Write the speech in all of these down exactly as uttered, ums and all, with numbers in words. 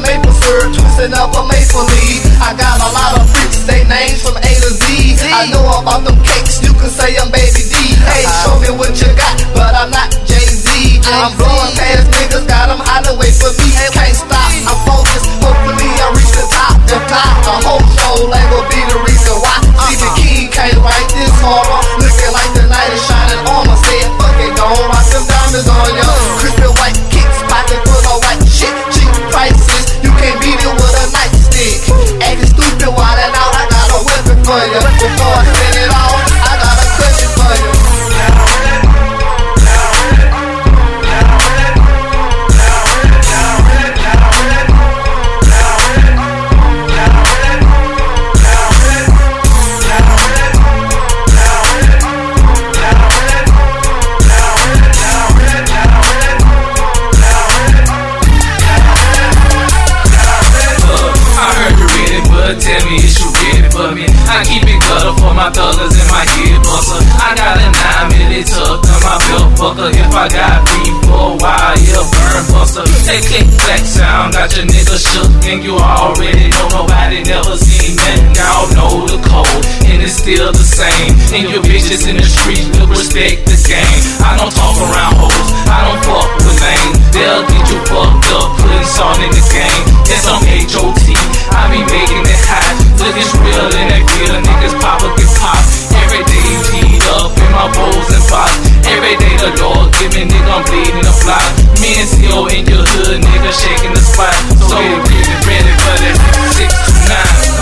maple syrup, twisting up a maple leaf. I got a lot of freaks, they names from A to Z. I know about them cakes, you can say I'm Baby D. Hey, show me what you got, but I'm not Jay-Z. I'm blowing past niggas, got them hollering, wait for me. Can't stop, I'm focused, hopefully I reach the top. The top, the whole show ain't gon' be the reason why. See the king can't write this horror, looking like the night is shining armor. Said fuck it, gon' rock them diamonds on ya. Crispy white kicks, pocket full of white shit. Cheap prices, you can't beat it with a nightstick. Acting stupid, wildin' out, I got a weapon for ya. Before I spend it all, I got a question for ya. Tell me is you ready for me? I keep it gutter for my thuggers and my head buster. I got a nine minute tuck on my belt buckle. If I got beef for a while, yeah, burn buster. That click clack sound got your nigga shook, and you already know nobody never seen nothing. Y'all know the code, and it's still the same. And your bitches in the street will respect the game. I don't talk around hoes, I don't fuck with lame. They'll get you fucked up, putting salt in the game. That's on H O T. I be making it hot, look it's real in that field. Niggas pop up get pop. Every day teed up in my bowls and pots. Every day the Lord give me nigga, I'm bleeding the block. Me and C O in your hood, nigga shaking the spot. So get ready for that six to nine.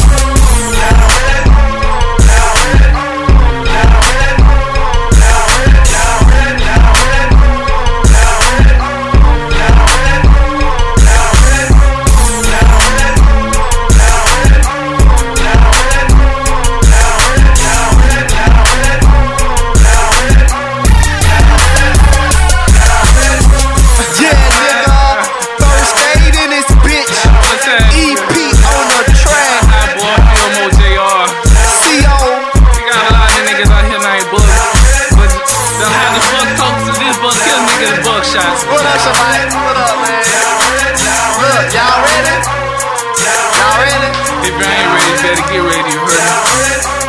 Shots. What up, somebody? What up, man? Look, y'all ready? Y'all ready? If you ain't ready, you better get ready, you heard me?